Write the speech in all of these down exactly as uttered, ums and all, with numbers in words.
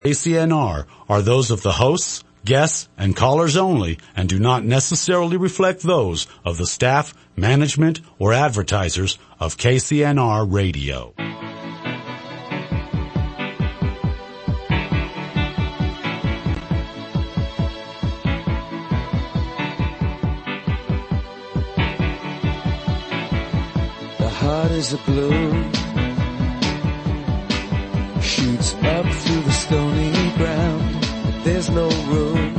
K C N R are those of the hosts, guests, and callers only and do not necessarily reflect those of the staff, management, or advertisers of K C N R Radio. The heart is a balloon, shoots up through the stony ground, but there's no room,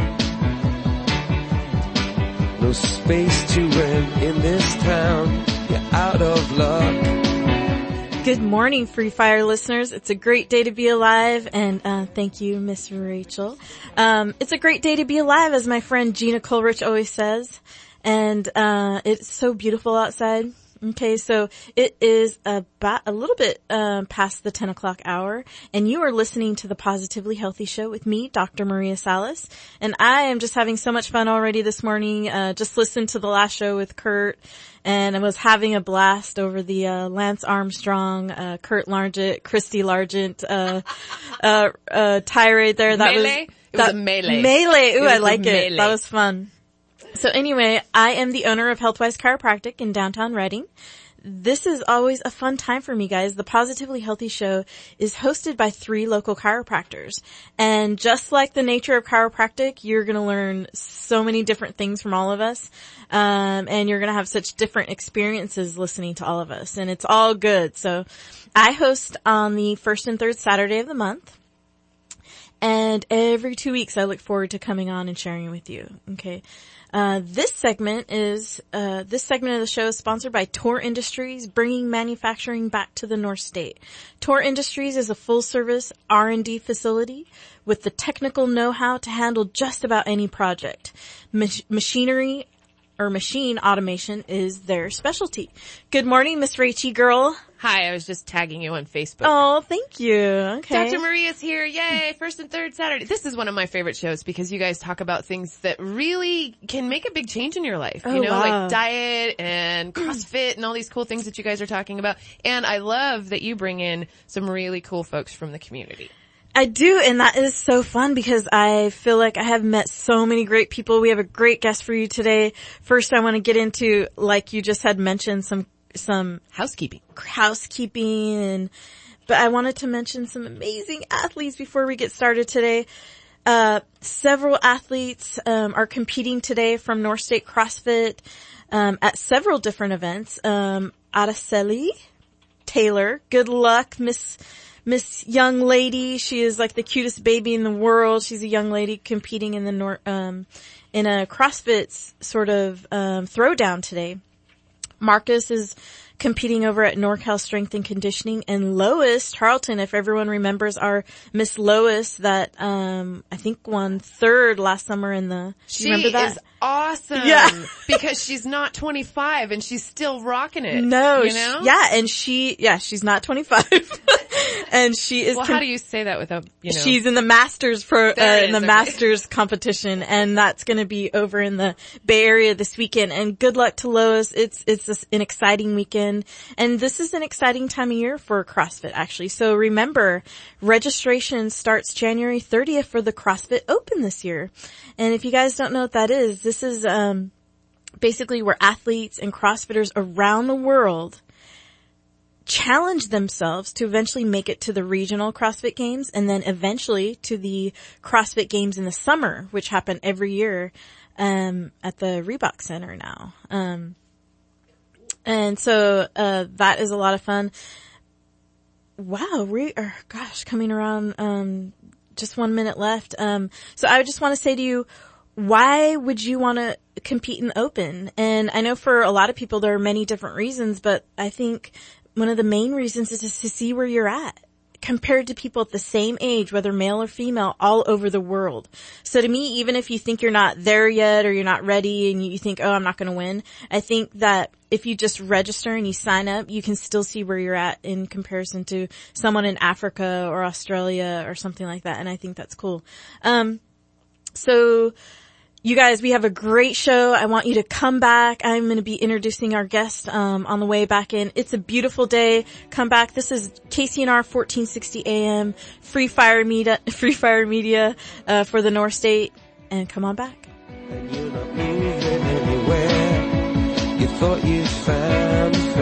no space to rent in this town. You're out of luck. Good morning, Free Fire listeners. It's a great day to be alive, and uh thank you, Miss Rachel. Um It's a great day to be alive, as my friend Gina Coleridge always says, and uh it's so beautiful outside. Okay, so it is about a little bit um, past the ten o'clock hour, and you are listening to the Positively Healthy Show with me, Doctor Maria Salas, and I am just having so much fun already this morning. Uh, just listened to the last show with Kurt, and I was having a blast over the uh, Lance Armstrong, uh, Kurt Largent, Christy Largent uh, uh, uh, tirade there. That melee? was it that, was a melee. Melee. Ooh, I like it. Melee. That was fun. So anyway, I am the owner of Healthwise Chiropractic in downtown Reading. This is always a fun time for me, guys. The Positively Healthy Show is hosted by three local chiropractors. And just like the nature of chiropractic, you're going to learn so many different things from all of us. Um, and you're going to have such different experiences listening to all of us. And it's all good. So I host on the first and third Saturday of the month. And every two weeks I look forward to coming on and sharing it with you. Okay. Uh, this segment is, uh, this segment of the show is sponsored by Tor Industries, bringing manufacturing back to the North State. Tor Industries is a full-service R and D facility with the technical know-how to handle just about any project. Mach- machinery or machine automation is their specialty. Good morning, Miss Rachie girl. Hi, I was just tagging you on Facebook. Oh, thank you. Okay. Doctor Maria's here. Yay. First and third Saturday. This is one of my favorite shows because you guys talk about things that really can make a big change in your life. Oh, you know, wow. like diet and CrossFit and all these cool things that you guys are talking about. And I love that you bring in some really cool folks from the community. I do, and that is so fun because I feel like I have met so many great people. We have a great guest for you today. First, I want to get into, like you just had mentioned, some some housekeeping, housekeeping, and but I wanted to mention some amazing athletes before we get started today. Uh, several athletes um, are competing today from North State CrossFit um, at several different events. Um, Araceli Taylor, good luck, Miss. Miss Young Lady. She is like the cutest baby in the world. She's a young lady competing in the nor- um in a CrossFit sort of um throwdown today. Marcus is competing over at NorCal Strength and Conditioning, and Lois Tarleton, if everyone remembers our Miss Lois that um I think won third last summer in the She you remember that? is awesome. Yeah. Because she's not twenty-five and she's still rocking it. No, you know? she, yeah, and she yeah, she's not twenty-five. And she is Well, com- how do you say that without, you know? She's in the Masters pro, uh, There it in the is, okay. Masters competition, and that's going to be over in the Bay Area this weekend. And good luck to Lois. It's, it's this, an exciting weekend. And this is an exciting time of year for CrossFit, actually. So remember, registration starts January thirtieth for the CrossFit Open this year. And if you guys don't know what that is, this is, um, basically where athletes and CrossFitters around the world challenge themselves to eventually make it to the regional CrossFit Games and then eventually to the CrossFit Games in the summer, which happen every year, um, at the Reebok Center now. Um, and so, uh, that is a lot of fun. Wow, we are, gosh, coming around, um, just one minute left. Um, so I just want to say to you, why would you want to compete in the Open? And I know for a lot of people there are many different reasons, but I think one of the main reasons is just to see where you're at compared to people at the same age, whether male or female, all over the world. So to me, even if you think you're not there yet or you're not ready and you think, oh, I'm not going to win, I think that if you just register and you sign up, you can still see where you're at in comparison to someone in Africa or Australia or something like that. And I think that's cool. Um, so You guys, we have a great show. I want you to come back. I'm going to be introducing our guest um, on the way back in. It's a beautiful day. Come back. This is K C N R fourteen sixty A M, Free Fire Media, Free Fire Media uh, for the North State. And come on back. And you're not moving anywhere. You thought you found a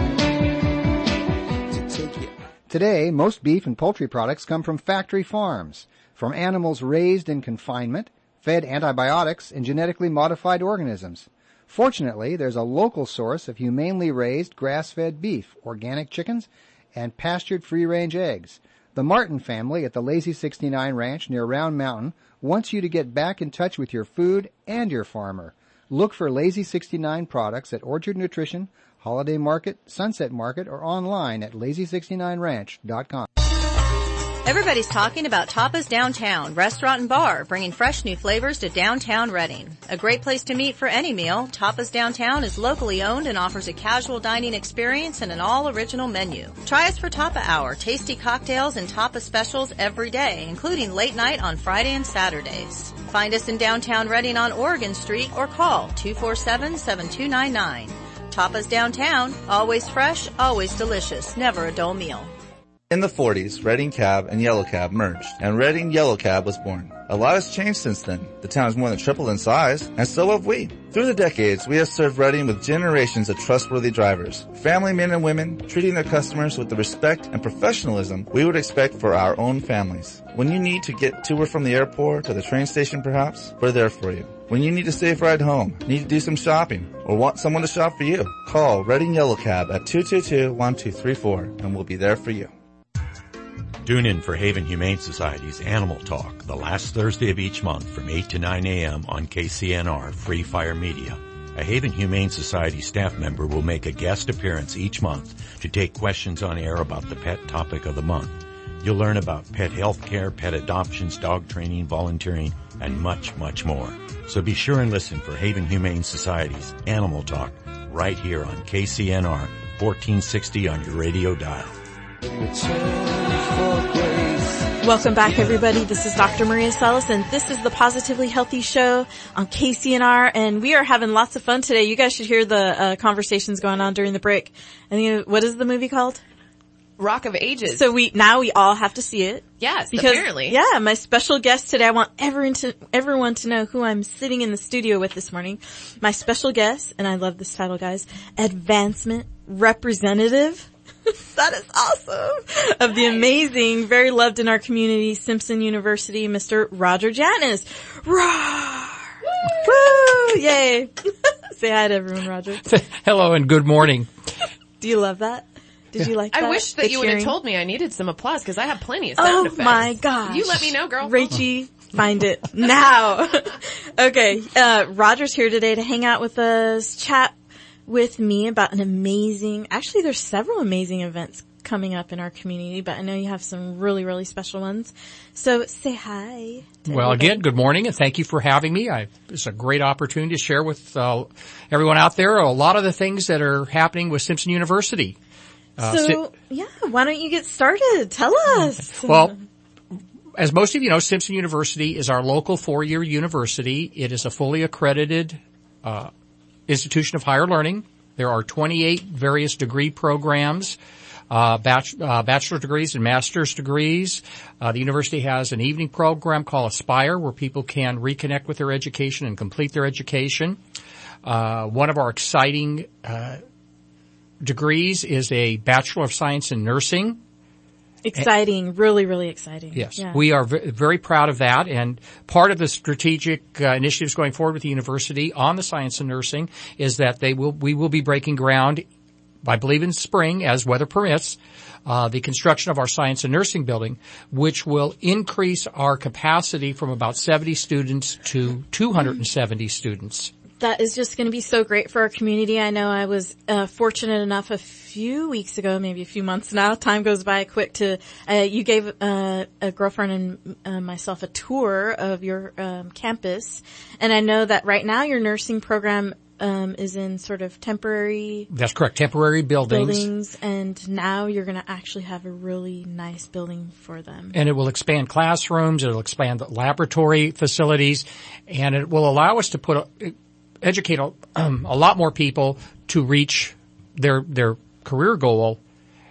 friend to take you. Today, most beef and poultry products come from factory farms, from animals raised in confinement, fed antibiotics and genetically modified organisms. Fortunately, there's a local source of humanely raised grass-fed beef, organic chickens, and pastured free-range eggs. The Martin family at the Lazy sixty-nine Ranch near Round Mountain wants you to get back in touch with your food and your farmer. Look for Lazy sixty-nine products at Orchard Nutrition, Holiday Market, Sunset Market, or online at lazy sixty-nine ranch dot com. Everybody's talking about Tapas Downtown, restaurant and bar, bringing fresh new flavors to downtown Reading. A great place to meet for any meal, Tapas Downtown is locally owned and offers a casual dining experience and an all-original menu. Try us for Tapa Hour, tasty cocktails and tapas specials every day, including late night on Friday and Saturdays. Find us in downtown Reading on Oregon Street or call two four seven, seven two nine nine. Tapas Downtown, always fresh, always delicious, never a dull meal. In the forties, Reading Cab and Yellow Cab merged, and Reading Yellow Cab was born. A lot has changed since then. The town has more than tripled in size, and so have we. Through the decades, we have served Reading with generations of trustworthy drivers, family men and women treating their customers with the respect and professionalism we would expect for our own families. When you need to get to or from the airport or the train station perhaps, we're there for you. When you need a safe ride home, need to do some shopping, or want someone to shop for you, call Reading Yellow Cab at two two two, one two three four, and we'll be there for you. Tune in for Haven Humane Society's Animal Talk the last Thursday of each month from eight to nine a.m. on K C N R Free Fire Media. A Haven Humane Society staff member will make a guest appearance each month to take questions on air about the pet topic of the month. You'll learn about pet health care, pet adoptions, dog training, volunteering, and much, much more. So be sure and listen for Haven Humane Society's Animal Talk right here on K C N R fourteen sixty on your radio dial. Welcome back, everybody. This is Doctor Maria Salas, and this is the Positively Healthy Show on K C N R, and we are having lots of fun today. You guys should hear the uh, conversations going on during the break. I think, what is the movie called? Rock of Ages. So we now we all have to see it. Yes, because, apparently. Yeah, my special guest today, I want everyone to, everyone to know who I'm sitting in the studio with this morning. My special guest, and I love this title, guys, Advancement Representative. That is awesome. Of the amazing, very loved in our community, Simpson University, Mister Roger Janis. Roar! Woo! Yay. Say hi to everyone, Roger. Hello and good morning. Do you love that? Did you like that? I wish that the you would have cheering? told me I needed some applause because I have plenty of sound Oh effects. my gosh. You let me know, girl. Rachie, find it now. Okay, uh, Roger's here today to hang out with us, chat with me about an amazing, actually there's several amazing events coming up in our community, but I know you have some really, really special ones. So say hi. Well, everybody. again, good morning and thank you for having me. I, it's a great opportunity to share with uh, everyone out there a lot of the things that are happening with Simpson University. Uh, so, yeah, why don't you get started? Tell us. Well, as most of you know, Simpson University is our local four-year university. It is a fully accredited uh institution of higher learning. There are twenty-eight various degree programs, uh, bach- uh bachelor degrees and master's degrees. Uh, the university has an evening program called Aspire where people can reconnect with their education and complete their education. Uh, one of our exciting, uh, degrees is a Bachelor of Science in Nursing. Exciting, really, really exciting. Yes, yeah. we are v- very proud of that, and part of the strategic uh, initiatives going forward with the university on the science and nursing is that they will we will be breaking ground, I believe in spring, as weather permits, uh, the construction of our science and nursing building, which will increase our capacity from about seventy students to two hundred seventy students. That is just going to be so great for our community. I know I was uh, fortunate enough a few weeks ago, maybe a few months now. Time goes by quick. To uh, you gave uh, a girlfriend and uh, myself a tour of your um, campus, and I know that right now your nursing program um, is in sort of temporary. That's correct. Temporary buildings. Buildings, and now you're going to actually have a really nice building for them. And it will expand classrooms. It will expand the laboratory facilities, and it will allow us to put a, educate a, um, a lot more people to reach their their career goal,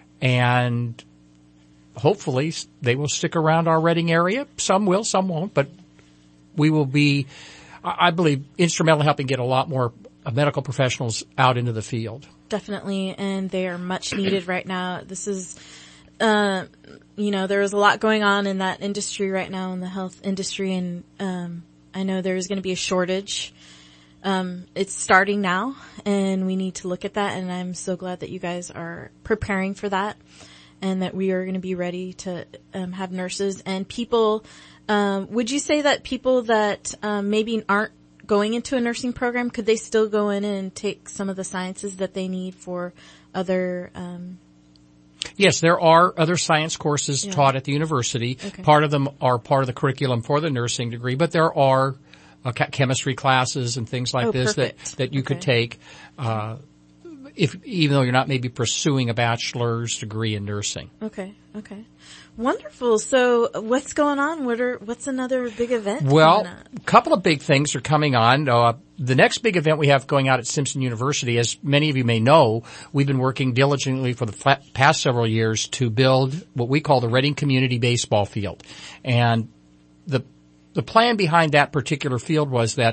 and hopefully they will stick around our Reading area. Some will, some won't, but we will be, I believe, instrumental in helping get a lot more medical professionals out into the field. Definitely, and they are much needed right now. This is, uh, you know, there is a lot going on in that industry right now, in the health industry, and um, I know there is going to be a shortage. Um, it's starting now, and we need to look at that, and I'm so glad that you guys are preparing for that, and that we are going to be ready to um, have nurses and people. Um, would you say that people that um, maybe aren't going into a nursing program, could they still go in and take some of the sciences that they need for other? Um... Yes, there are other science courses yeah. taught at the university. Okay. Part of them are part of the curriculum for the nursing degree, but there are uh, chemistry classes and things like oh, this perfect. that that you okay. could take. Uh, If, even though you're not maybe pursuing a bachelor's degree in nursing. Okay, okay. Wonderful. So what's going on? What are, what's another big event? Well, a couple of big things are coming on. Uh, the next big event we have going out at Simpson University, as many of you may know, we've been working diligently for the fa- past several years to build what we call the Reading Community Baseball Field. And the, the plan behind that particular field was that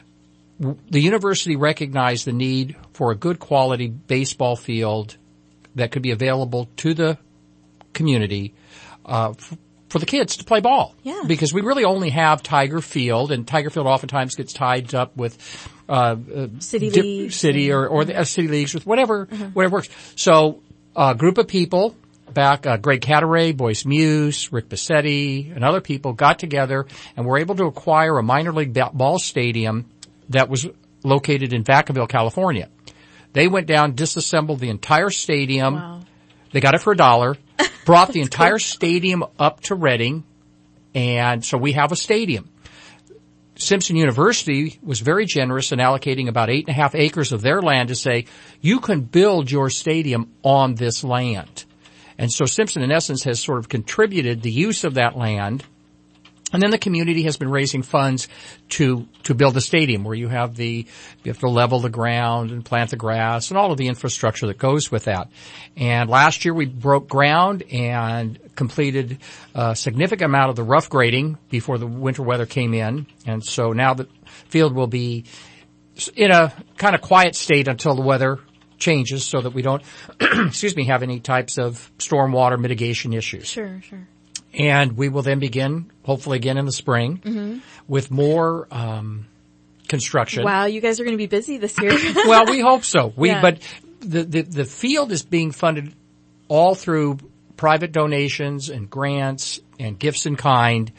the university recognized the need for a good quality baseball field that could be available to the community uh, f- for the kids to play ball. Yeah. Because we really only have Tiger Field, and Tiger Field oftentimes gets tied up with uh, uh city dip, leagues, city or or the uh, city leagues with whatever uh-huh. whatever works. So a group of people back, uh, Greg Cataray, Boyce Muse, Rick Bassetti, and other people got together and were able to acquire a minor league ball stadium that was located in Vacaville, California. They went down, disassembled the entire stadium. Wow. They got it for a dollar, brought the entire cool. stadium up to Reading, and so we have a stadium. Simpson University was very generous in allocating about eight and a half acres of their land to say, you can build your stadium on this land. And so Simpson, in essence, has sort of contributed the use of that land. And then the community has been raising funds to, to build a stadium where you have the, you have to level the ground and plant the grass and all of the infrastructure that goes with that. And last year we broke ground and completed a significant amount of the rough grading before the winter weather came in. And so now the field will be in a kind of quiet state until the weather changes so that we don't, excuse me, have any types of stormwater mitigation issues. Sure, sure. And we will then begin, hopefully again in the spring, mm-hmm. with more um construction. Wow, you guys are going to be busy this year. Well, we hope so. We, yeah. But the, the the field is being funded all through private donations and grants and gifts in kind,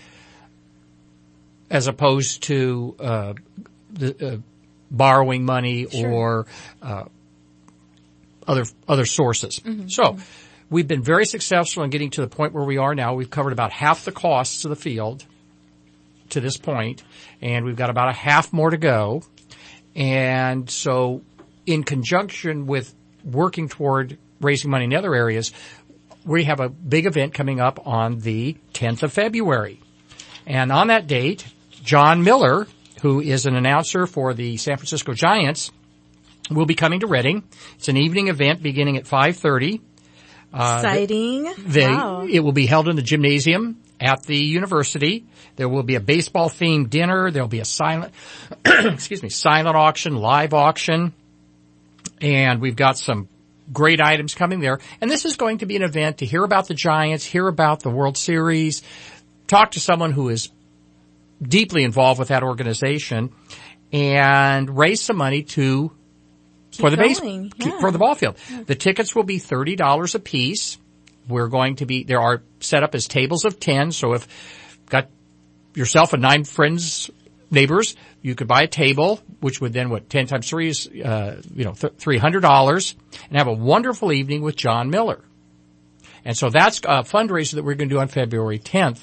as opposed to uh the uh, borrowing money sure. or uh other other sources. Mm-hmm. So. We've been very successful in getting to the point where we are now. We've covered about half the costs of the field to this point, and we've got about a half more to go. And so in conjunction with working toward raising money in other areas, we have a big event coming up on the tenth of February. And on that date, John Miller, who is an announcer for the San Francisco Giants, will be coming to Reading. It's an evening event beginning at five thirty. Uh, Exciting. They, wow. It will be held in the gymnasium at the university. There will be a baseball themed dinner. There'll be a silent, excuse me, silent auction, live auction. And we've got some great items coming there. And this is going to be an event to hear about the Giants, hear about the World Series, talk to someone who is deeply involved with that organization, and raise some money to Keep for the base, yeah. for the ball field. Yeah. The tickets will be thirty dollars a piece. We're going to be, there are set up as tables of ten. So if you've got yourself and nine friends, neighbors, you could buy a table, which would then, what, ten times three is, uh, you know, th- three hundred dollars, and have a wonderful evening with John Miller. And so that's a fundraiser that we're going to do on February tenth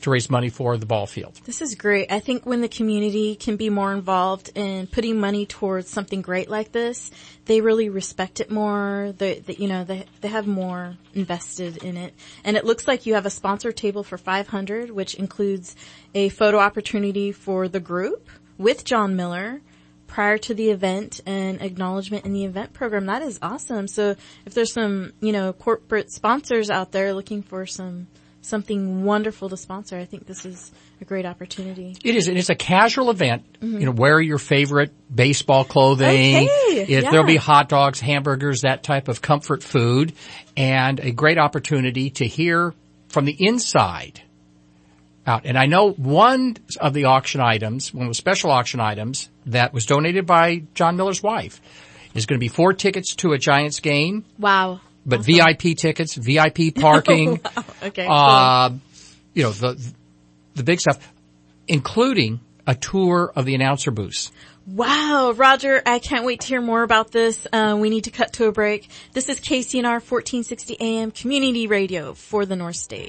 to raise money for the ball field. This is great. I think when the community can be more involved in putting money towards something great like this, they really respect it more. They, they you know, they they have more invested in it. And it looks like you have a sponsor table for five hundred, which includes a photo opportunity for the group with John Miller prior to the event and acknowledgement in the event program. That is awesome. So if there's some, you know, corporate sponsors out there looking for some something wonderful to sponsor, I think this is a great opportunity. It is, and it's a casual event. Mm-hmm. You know, wear your favorite baseball clothing. Okay, it, yeah. There'll be hot dogs, hamburgers, that type of comfort food, and a great opportunity to hear from the inside out. And I know one of the auction items, one of the special auction items that was donated by John Miller's wife, is going to be four tickets to a Giants game. Wow. But awesome. V I P tickets, V I P parking, wow. Okay, uh, cool. you know, the, the big stuff, including a tour of the announcer booths. Wow, Roger, I can't wait to hear more about this. Uh, we need to cut to a break. This is K C N R fourteen sixty A M Community Radio for the North State.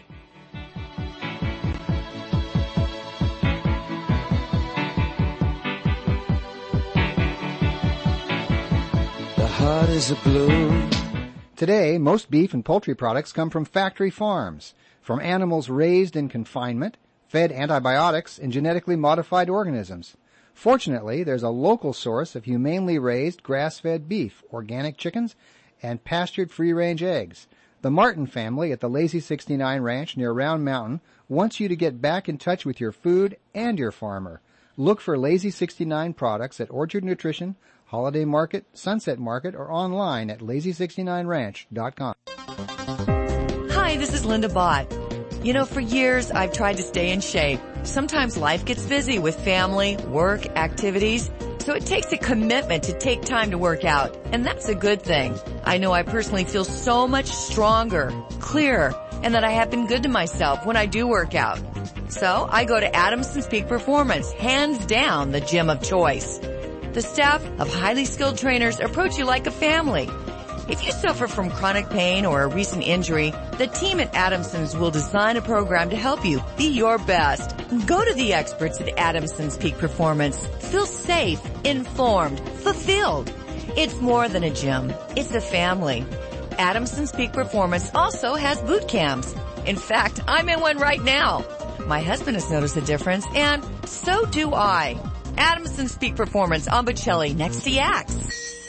The heart is a bloom. Today, most beef and poultry products come from factory farms, from animals raised in confinement, fed antibiotics, and genetically modified organisms. Fortunately, there's a local source of humanely raised grass-fed beef, organic chickens, and pastured free-range eggs. The Martin family at the Lazy sixty-nine Ranch near Round Mountain wants you to get back in touch with your food and your farmer. Look for Lazy sixty-nine products at Orchard Nutrition, Holiday Market, Sunset Market, or online at lazy sixty-nine ranch dot com. Hi, this is Linda Bott. You know, for years I've tried to stay in shape. Sometimes life gets busy with family, work, activities, so it takes a commitment to take time to work out, and that's a good thing. I know I personally feel so much stronger, clearer, and that I have been good to myself when I do work out. So I go to Adamson's Peak Performance, hands down the gym of choice. The staff of highly skilled trainers approach you like a family. If you suffer from chronic pain or a recent injury, the team at Adamson's will design a program to help you be your best. Go to the experts at Adamson's Peak Performance. Feel safe, informed, fulfilled. It's more than a gym. It's a family. Adamson's Peak Performance also has boot camps. In fact, I'm in one right now. My husband has noticed a difference, and so do I. Adamson's Peak Performance on Bocelli next to Yax.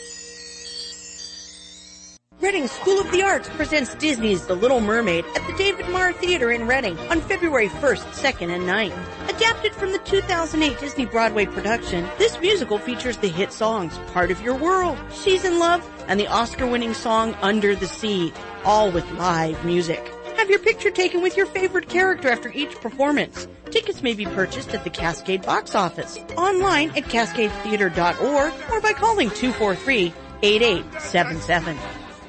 Reading School of the Arts presents Disney's The Little Mermaid at the David Marr Theater in Reading on February first, second, and ninth. Adapted from the two thousand eight Disney Broadway production, this musical features the hit songs Part of Your World, She's in Love, and the Oscar-winning song Under the Sea, all with live music. Have your picture taken with your favorite character after each performance. Tickets may be purchased at the Cascade box office, online at cascade theater dot org, or by calling two four three, eight eight seven seven.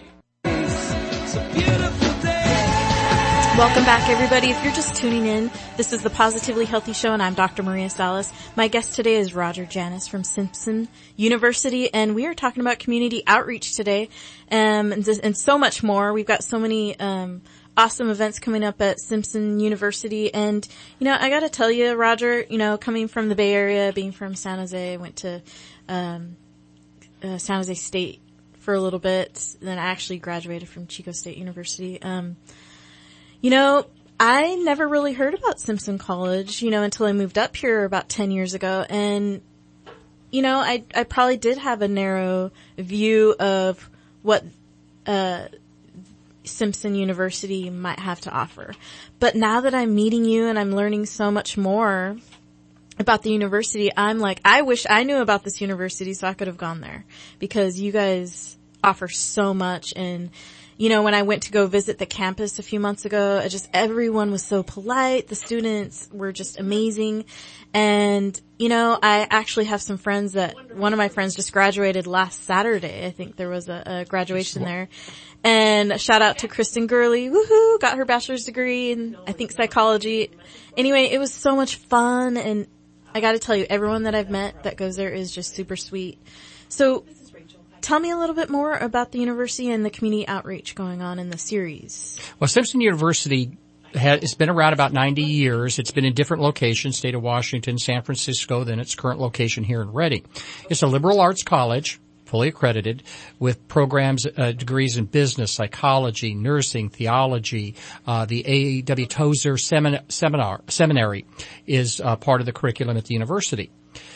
Welcome back, everybody. If you're just tuning in, this is the Positively Healthy Show, and I'm Doctor Maria Salas. My guest today is Roger Janis from Simpson University, and we are talking about community outreach today, um, and, and so much more. We've got so many um, awesome events coming up at Simpson University, and you know, I got to tell you, Roger, you know, coming from the Bay Area, being from San Jose, I went to um, uh, San Jose State for a little bit, then I actually graduated from Chico State University. Um, You know, I never really heard about Simpson College, you know, until I moved up here about ten years ago. And, you know, I, I probably did have a narrow view of what, uh, Simpson University might have to offer. But now that I'm meeting you and I'm learning so much more about the university, I'm like, I wish I knew about this university so I could have gone there, because you guys offer so much. And you know, when I went to go visit the campus a few months ago, I just, everyone was so polite. The students were just amazing. And, you know, I actually have some friends that, one of my friends just graduated last Saturday. I think there was a, a graduation there. And shout out to Kristen Gurley. Woohoo! Got her bachelor's degree in, I think, psychology. Anyway, it was so much fun. And I gotta tell you, everyone that I've met that goes there is just super sweet. So, tell me a little bit more about the university and the community outreach going on in the series. Well, Simpson University ha- it's been around about ninety years. It's been in different locations, state of Washington, San Francisco, then its current location here in Reading. It's a liberal arts college, fully accredited, with programs, uh, degrees in business, psychology, nursing, theology. Uh, the A E W Tozer Semin- Seminar, Seminary is uh, part of the curriculum at the university.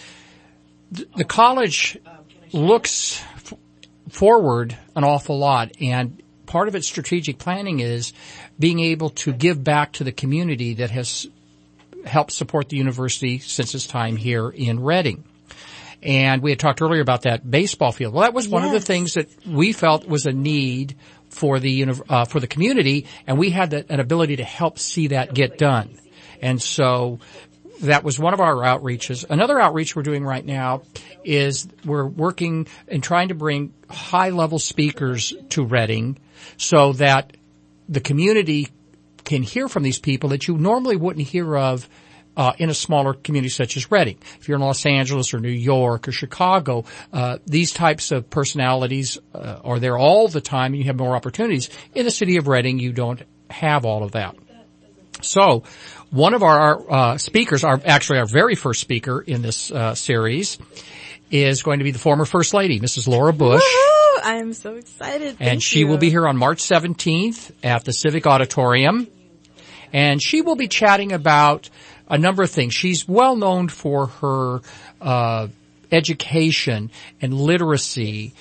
The, the college looks f- forward an awful lot, and part of its strategic planning is being able to give back to the community that has helped support the university since its time here in Reading. And we had talked earlier about that baseball field. Well, that was one yes. of the things that we felt was a need for the uh, for the community, and we had the, an ability to help see that get done. And so that was one of our outreaches. Another outreach we're doing right now is we're working and trying to bring high-level speakers to Reading so that the community can hear from these people that you normally wouldn't hear of Uh, in a smaller community such as Reading. If you're in Los Angeles or New York or Chicago, uh, these types of personalities uh, are there all the time and you have more opportunities. In the city of Reading, you don't have all of that. So, one of our uh, speakers, our actually our very first speaker in this uh, series, is going to be the former First Lady, Missus Laura Bush. Woo-hoo! I am so excited. Thank and she you. will be here on March seventeenth at the Civic Auditorium. And she will be chatting about a number of things. She's well known for her uh education and literacy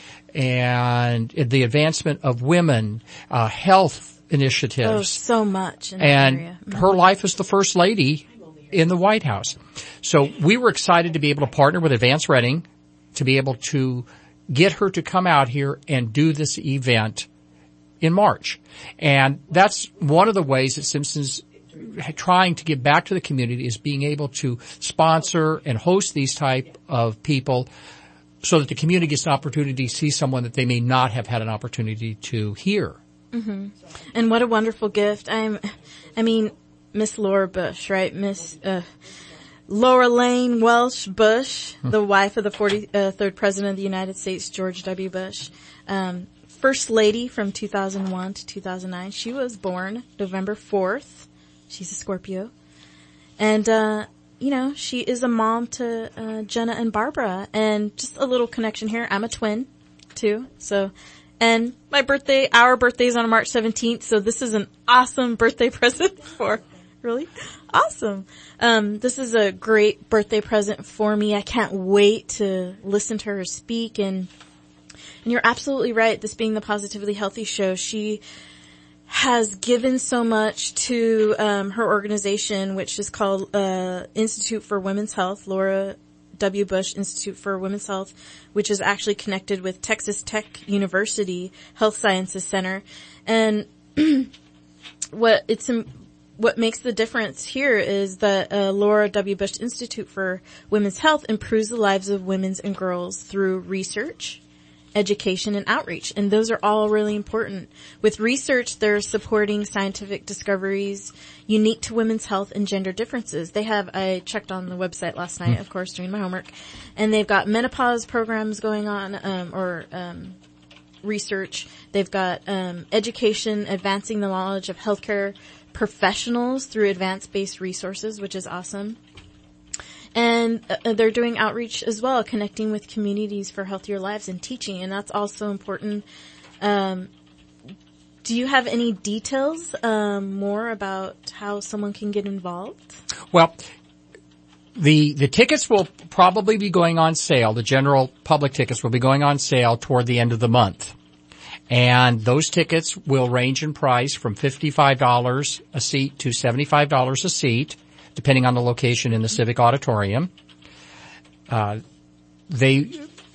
and the advancement of women, uh health initiatives. Oh, so much in that and area. Her life as the First Lady in the White House. So we were excited to be able to partner with Advance Reading to be able to get her to come out here and do this event in March. And that's one of the ways that Simpson's trying to give back to the community, is being able to sponsor and host these type of people so that the community gets an opportunity to see someone that they may not have had an opportunity to hear. Mm-hmm. And what a wonderful gift. I'm, I mean, Miss Laura Bush, right? Miss, uh, Laura Lane Welsh Bush, mm-hmm. the wife of the forty-third President of the United States, George W. Bush. Um, First Lady from two thousand one to two thousand nine. She was born November fourth. She's a Scorpio. And, uh, you know, she is a mom to, uh, Jenna and Barbara. And just a little connection here. I'm a twin, too. So, and my birthday, our birthday's on March seventeenth. So this is an awesome birthday present for, really? Awesome. Um, this is a great birthday present for me. I can't wait to listen to her speak. And, and you're absolutely right. This being the Positively Healthy show, she has given so much to um her organization, which is called uh Institute for Women's Health, Laura W. Bush Institute for Women's Health, which is actually connected with Texas Tech University Health Sciences Center. And what it's what makes the difference here is that uh, Laura W. Bush Institute for Women's Health improves the lives of women and girls through research, education, and outreach. And those are all really important. With research, they're supporting scientific discoveries unique to women's health and gender differences. They have, I checked on the website last night, of course, doing my homework, and they've got menopause programs going on, um, or, um, research. They've got, um, education, advancing the knowledge of healthcare professionals through advanced-based resources, which is awesome. And uh, they're doing outreach as well, connecting with communities for healthier lives and teaching, and that's also important. Um, do you have any details um, more about how someone can get involved? Well, the the tickets will probably be going on sale. The general public tickets will be going on sale toward the end of the month. And those tickets will range in price from fifty-five dollars a seat to seventy-five dollars a seat, depending on the location in the Civic Auditorium. Uh, they,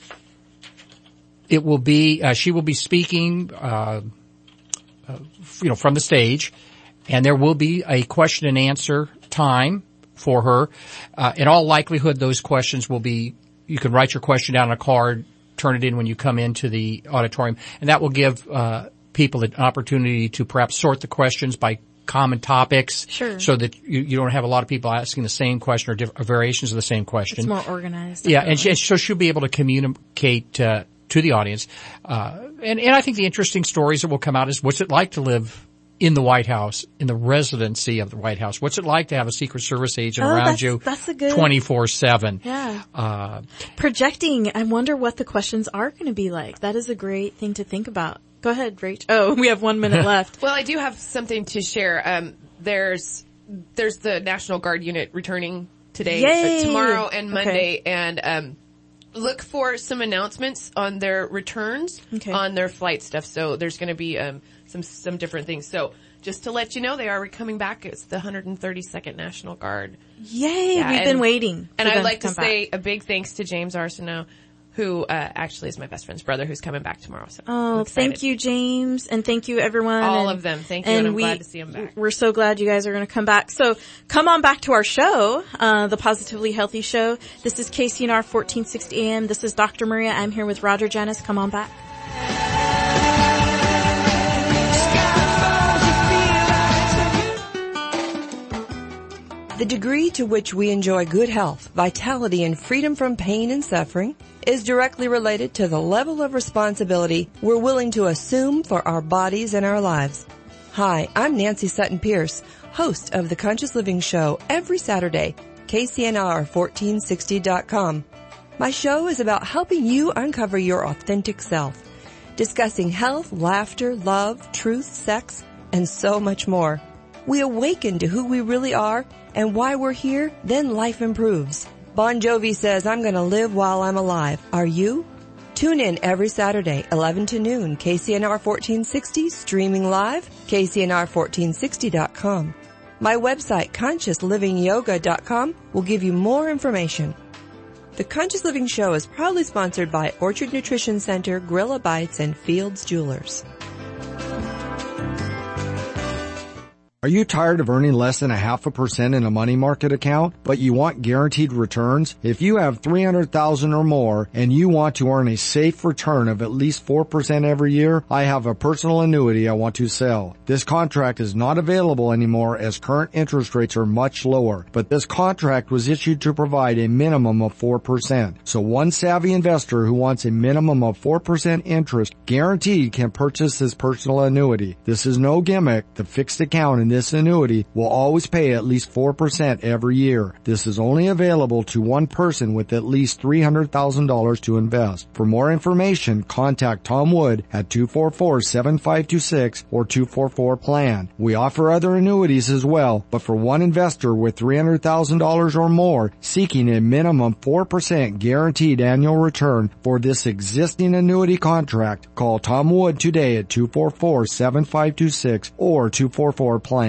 it will be, uh, she will be speaking, uh, uh, you know, from the stage, and there will be a question and answer time for her. Uh, in all likelihood, those questions will be, you can write your question down on a card, turn it in when you come into the auditorium, and that will give, uh, people an opportunity to perhaps sort the questions by common topics, sure, so that you, you don't have a lot of people asking the same question or, diff- or variations of the same question. It's more organized. Yeah, and, she, and so she'll be able to communicate uh, to the audience. Uh, and, and I think the interesting stories that will come out is what's it like to live in the White House, in the residency of the White House. What's it like to have a Secret Service agent oh, around that's, you that's a good, twenty-four seven? Yeah. Uh, Projecting, I wonder what the questions are going to be like. That is a great thing to think about. Go ahead, Rach. Oh, we have one minute left. Well, I do have something to share. Um, there's, there's the National Guard unit returning today, Yay! uh, tomorrow and Monday, Okay. and, um, look for some announcements on their returns, Okay. on their flight stuff. So there's going to be, um, some, some different things. So just to let you know, they are coming back. It's the one hundred thirty-second National Guard. Yay, Yeah, we've and- been waiting. And for I'd them like to, come back. say a big thanks to James Arsenault, who, uh, actually is my best friend's brother, who's coming back tomorrow. So I'm Oh, excited. thank you, James, and thank you, everyone. All and, of them. Thank you, and I'm glad to see 'em back. We're so glad you guys are going to come back. So come on back to our show, uh, the Positively Healthy Show. This is K C N R fourteen sixty A M. This is Doctor Maria. I'm here with Roger Janis. Come on back. The degree to which we enjoy good health, vitality, and freedom from pain and suffering is directly related to the level of responsibility we're willing to assume for our bodies and our lives. Hi, I'm Nancy Sutton Pierce, host of The Conscious Living Show every Saturday, K C N R fourteen sixty dot com. My show is about helping you uncover your authentic self, discussing health, laughter, love, truth, sex, and so much more. We awaken to who we really are and why we're here, then life improves. Bon Jovi says, I'm gonna live while I'm alive. Are you? Tune in every Saturday, eleven to noon, K C N R fourteen sixty, streaming live, K C N R fourteen sixty dot com. My website, conscious living yoga dot com, will give you more information. The Conscious Living Show is proudly sponsored by Orchard Nutrition Center, Gorilla Bites, and Fields Jewelers. Are you tired of earning less than a half a percent in a money market account, but you want guaranteed returns? If you have three hundred thousand dollars or more and you want to earn a safe return of at least four percent every year, I have a personal annuity I want to sell. This contract is not available anymore as current interest rates are much lower, but this contract was issued to provide a minimum of four percent. So one savvy investor who wants a minimum of four percent interest guaranteed can purchase this personal annuity. This is no gimmick. The fixed account in this annuity will always pay at least four percent every year. This is only available to one person with at least three hundred thousand dollars to invest. For more information, contact Tom Wood at two four four, seven five two six or two four four plan. We offer other annuities as well, but for one investor with three hundred thousand dollars or more seeking a minimum four percent guaranteed annual return for this existing annuity contract, call Tom Wood today at two four four, seven five two six or two four four plan.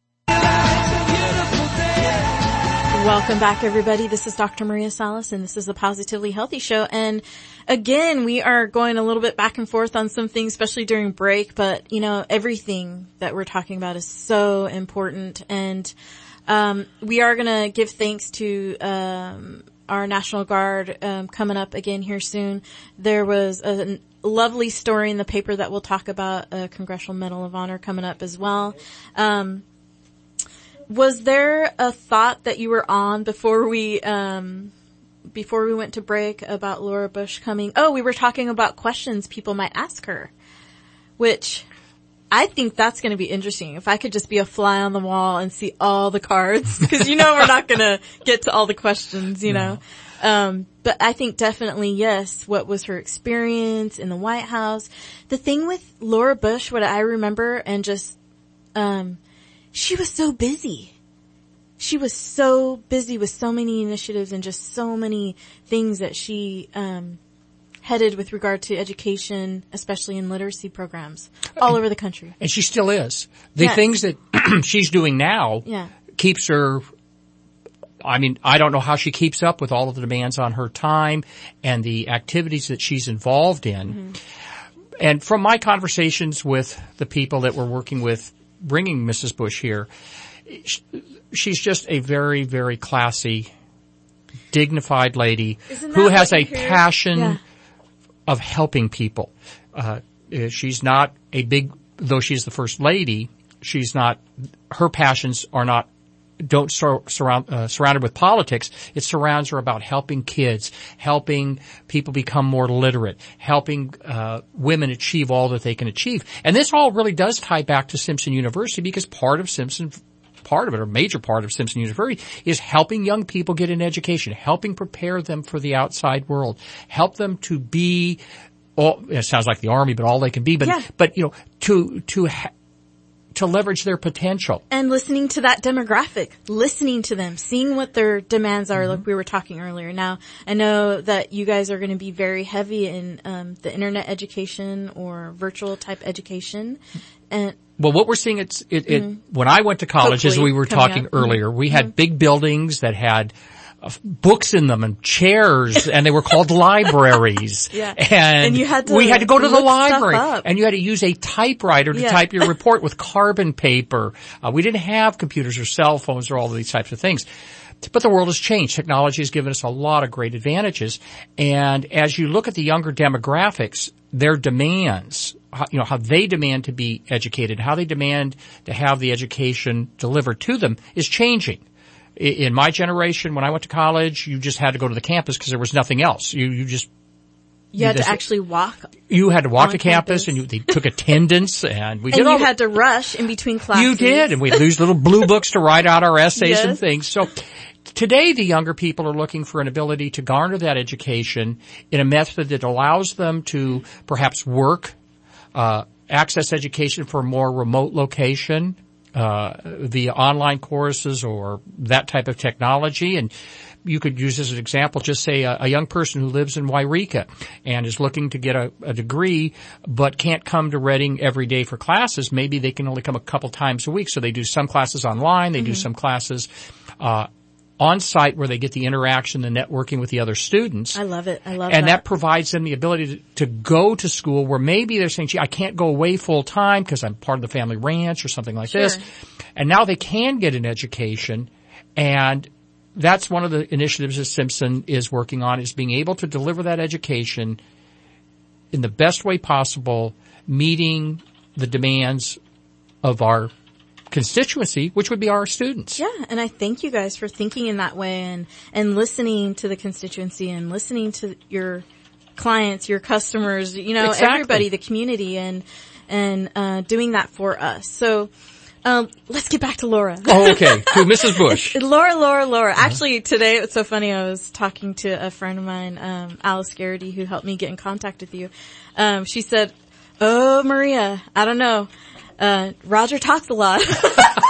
Welcome back, everybody. This is Doctor Maria Salas, and this is the Positively Healthy Show. And again, we are going a little bit back and forth on some things, especially during break. But, you know, everything that we're talking about is so important. And um we are going to give thanks to um our National Guard um coming up again here soon. There was a lovely story in the paper that we'll talk about, a Congressional Medal of Honor coming up as well. Um Was there a thought that you were on before we, um, before we went to break about Laura Bush coming? Oh, we were talking about questions people might ask her, which I think that's going to be interesting. If I could just be a fly on the wall and see all the cards, because you know we're not going to get to all the questions, you know. Um, but I think definitely yes. What was her experience in the White House? The thing with Laura Bush, what I remember, and just, um, she was so busy. She was so busy with so many initiatives and just so many things that she um headed with regard to education, especially in literacy programs all over the country. And she still is. The Yes. things that she's doing now Yeah. keeps her, I mean, I don't know how she keeps up with all of the demands on her time and the activities that she's involved in. Mm-hmm. And from my conversations with the people that we're working with bringing Missus Bush here, she's just a very, very classy, dignified lady Isn't who that has what a you hear? passion Yeah. of helping people. Uh, she's not a big, though she's the first lady, she's not, her passions are not don't sur- surround, uh, surrounded with politics. It surrounds her about helping kids, helping people become more literate, helping uh, women achieve all that they can achieve. And this all really does tie back to Simpson University, because part of Simpson, part of it, or major part of Simpson University, is helping young people get an education, helping prepare them for the outside world, help them to be, all, it sounds like the Army, but all they can be, but, yeah. but, you know, to, to, ha- to leverage their potential. And listening to that demographic, listening to them, seeing what their demands are, mm-hmm. like we were talking earlier. Now, I know that you guys are going to be very heavy in um, the internet education or virtual type education. And well, what we're seeing, it's, it, it mm-hmm. when I went to college, Hopefully as we were talking up. earlier, mm-hmm. we had mm-hmm. big buildings that had uh, books in them and chairs, and they were called libraries. Yeah. And, and you had to we had to go to the look library, stuff up. and you had to use a typewriter to yeah. type your report with carbon paper. Uh, we didn't have computers or cell phones or all of these types of things. But the world has changed. Technology has given us a lot of great advantages. And as you look at the younger demographics, their demands, how, you know, how they demand to be educated, how they demand to have the education delivered to them is changing. In my generation, when I went to college, you just had to go to the campus because there was nothing else. You, you just You had to actually walk. You had to walk to campus, campus and you, they took attendance, and we and did all. And you had to rush in between classes. You did, and we had these little blue books to write out our essays yes. and things. So today, the younger people are looking for an ability to garner that education in a method that allows them to perhaps work, uh, access education for a more remote location, uh, via online courses or that type of technology. And you could use as an example, just say a, a young person who lives in Wairika and is looking to get a, a degree but can't come to Reading every day for classes. Maybe they can only come a couple times a week. So they do some classes online. They mm-hmm. do some classes, uh, on site where they get the interaction, the networking with the other students. I love it. I love and that. And that provides them the ability to, to go to school where maybe they're saying, gee, I can't go away full time because I'm part of the family ranch or something like sure. this. And now they can get an education, and that's one of the initiatives that Simpson is working on, is being able to deliver that education in the best way possible, meeting the demands of our constituency, which would be our students. Yeah, and I thank you guys for thinking in that way and, and listening to the constituency and listening to your clients, your customers, you know, exactly. everybody, the community, and, and, uh, doing that for us. So, um, let's get back to Laura. Oh, okay. To Missus Bush. Laura, Laura, Laura. Uh-huh. Actually, today, it's so funny, I was talking to a friend of mine, um, Alice Garrity, who helped me get in contact with you. Um, she said, oh, Maria, I don't know. Uh, Roger talks a lot. And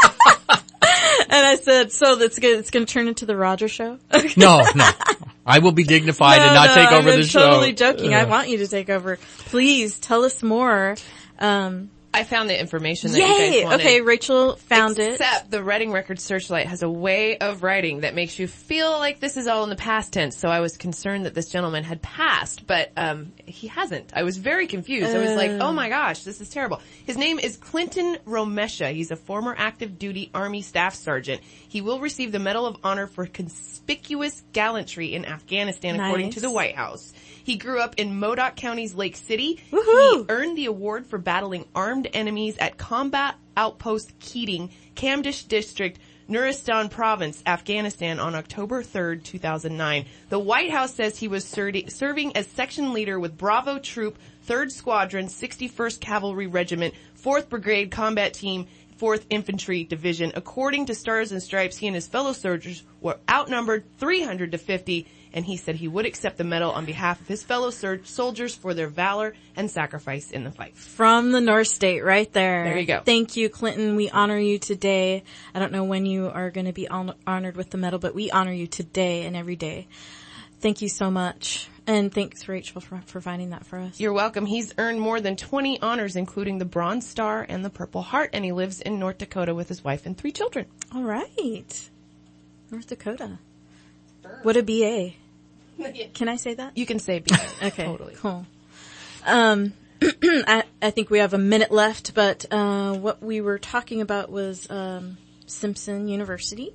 I said, so that's good. It's going to turn into the Roger show? No, no. I will be dignified no, and not no, take over I'm the show. I'm totally joking. Uh. I want you to take over. Please tell us more. Um, I found the information that Yay! you guys wanted. Okay, Rachel found Except it. Except the Reading Record Searchlight has a way of writing that makes you feel like this is all in the past tense. So I was concerned that this gentleman had passed, but um he hasn't. I was very confused. Uh. I was like, oh my gosh, this is terrible. His name is Clinton Romesha. He's a former active duty Army Staff Sergeant. He will receive the Medal of Honor for conspicuous gallantry in Afghanistan, nice. according to the White House. He grew up in Modoc County's Lake City. Woohoo! He earned the award for battling armed enemies at Combat Outpost Keating, Kamdish District, Nuristan Province, Afghanistan on October third, two thousand nine. The White House says he was ser- serving as section leader with Bravo Troop, third Squadron, sixty-first Cavalry Regiment, fourth Brigade Combat Team, fourth Infantry Division. According to Stars and Stripes, he and his fellow soldiers were outnumbered three hundred to fifty, and he said he would accept the medal on behalf of his fellow sur- soldiers for their valor and sacrifice in the fight. From the North State, right there. There you go. Thank you, Clinton. We honor you today. I don't know when you are going to be hon- honored with the medal, but we honor you today and every day. Thank you so much. And thanks, Rachel, for, for finding that for us. You're welcome. He's earned more than twenty honors, including the Bronze Star and the Purple Heart, and he lives in North Dakota with his wife and three children. All right. North Dakota. What a B A. Can I say that? You can say B A. Okay, totally. Cool. Um, I, I think we have a minute left, but uh, what we were talking about was um, Simpson University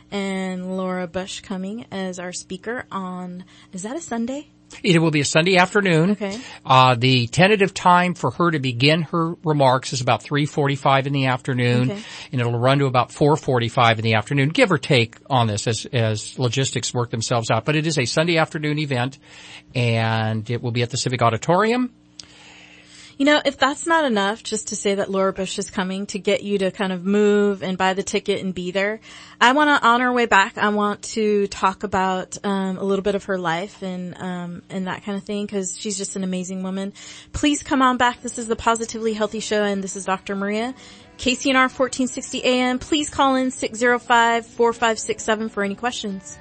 and Laura Bush coming as our speaker on, is that a Sunday? It will be a Sunday afternoon. Okay. Uh, the tentative time for her to begin her remarks is about three forty-five in the afternoon, Okay. and it'll run to about four forty-five in the afternoon, give or take on this as, as logistics work themselves out. But it is a Sunday afternoon event, and it will be at the Civic Auditorium. You know, if that's not enough just to say that Laura Bush is coming to get you to kind of move and buy the ticket and be there, I want to, on our way back, I want to talk about um a little bit of her life and um and that kind of thing, because she's just an amazing woman. Please come on back. This is the Positively Healthy Show, and this is Doctor Maria. K C N R fourteen sixty A M. Please call in six oh five, four five six seven for any questions.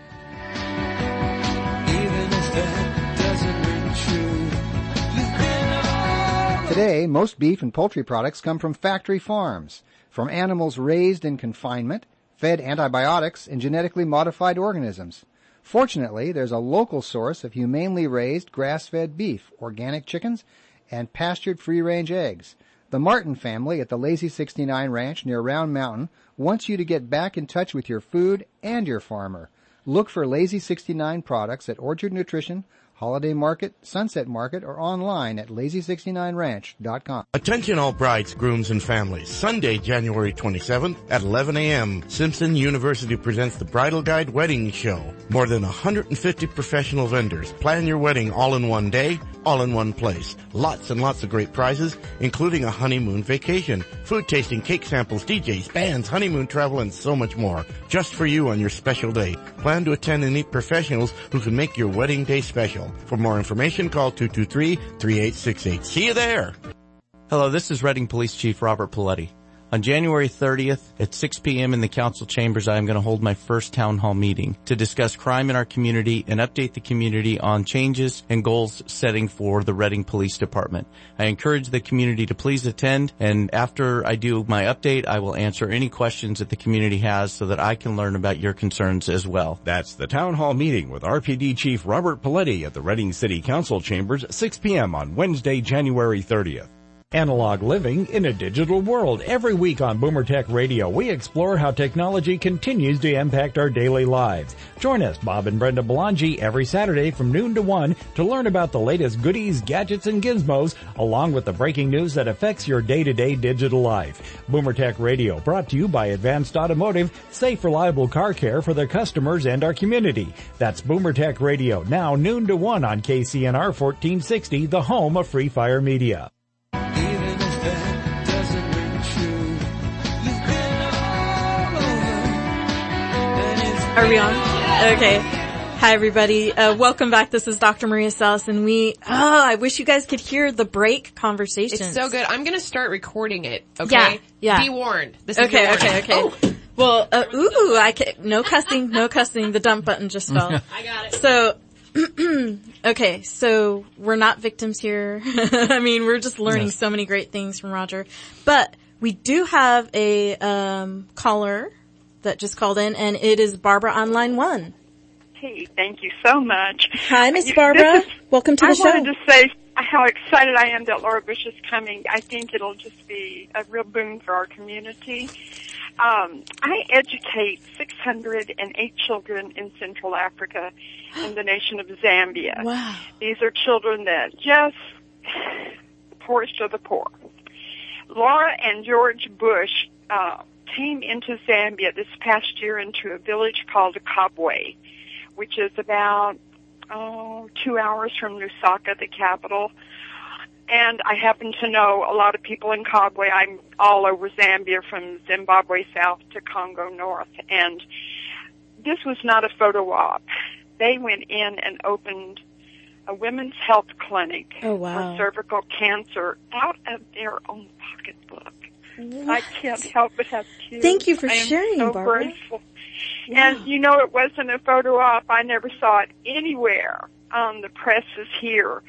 Even if that doesn't ring true, you've been all Today, most beef and poultry products come from factory farms, from animals raised in confinement, fed antibiotics, and genetically modified organisms. Fortunately, there's a local source of humanely raised grass-fed beef, organic chickens, and pastured free-range eggs. The Martin family at the Lazy sixty-nine Ranch near Round Mountain wants you to get back in touch with your food and your farmer. Look for Lazy sixty-nine products at Orchard Nutrition, Holiday Market, Sunset Market, or online at lazy sixty-nine ranch dot com. Attention all brides, grooms, and families. Sunday, January twenty-seventh at eleven a.m., Simpson University presents the Bridal Guide Wedding Show. More than one hundred fifty professional vendors. Plan your wedding all in one day, all in one place. Lots and lots of great prizes, including a honeymoon vacation, food tasting, cake samples, D Js, bands, honeymoon travel, and so much more. Just for you on your special day. Plan to attend and meet professionals who can make your wedding day special. For more information, call two two three, three eight six eight. See you there. Hello, this is Reading Police Chief Robert Paletti. On January thirtieth at six p.m. in the council chambers, I am going to hold my first town hall meeting to discuss crime in our community and update the community on changes and goals setting for the Reading Police Department. I encourage the community to please attend, and after I do my update, I will answer any questions that the community has so that I can learn about your concerns as well. That's the town hall meeting with R P D Chief Robert Paletti at the Reading City Council chambers, six p.m. on Wednesday, January thirtieth. Analog living in a digital world. Every week on Boomer Tech Radio, we explore how technology continues to impact our daily lives. Join us, Bob and Brenda Belangi, every Saturday from noon to one to learn about the latest goodies, gadgets, and gizmos, along with the breaking news that affects your day-to-day digital life. Boomer Tech Radio, brought to you by Advanced Automotive, safe, reliable car care for their customers and our community. That's Boomer Tech Radio, now noon to one on K C N R fourteen sixty, the home of Free Fire Media. Are we on? Okay. Hi, everybody. Uh, welcome back. This is Doctor Maria Salas, and we, oh, I wish you guys could hear the break conversations. It's so good. I'm going to start recording it, okay? Yeah, yeah. Be warned. This is okay, the warning. okay, okay. Oh. Well, uh, ooh, I can, no cussing, no cussing. The dump button just fell. I got it. So, okay, so we're not victims here. I mean, we're just learning Yes. so many great things from Roger. But we do have a um caller that just called in, and it is Barbara on line one. Hey, thank you so much. Hi, Miss You- Barbara. this is- Welcome to the I show. wanted to say how excited I am that Laura Bush is coming. I think it'll just be a real boon for our community. Um, I educate six hundred eight children in Central Africa in the nation of Zambia. Wow. These are children that just, the poorest of the poor. Laura and George Bush uh, came into Zambia this past year into a village called Kabwe, which is about, oh, two hours from Lusaka, the capital. And I happen to know a lot of people in Kabwe. I'm all over Zambia, from Zimbabwe south to Congo north. And this was not a photo op. They went in and opened a women's health clinic Oh, wow. for cervical cancer out of their own pocketbook. What? I can't help but have tears. Thank you for I am sharing, so Barbara. grateful. And you know, it wasn't a photo op. I never saw it anywhere on the presses here.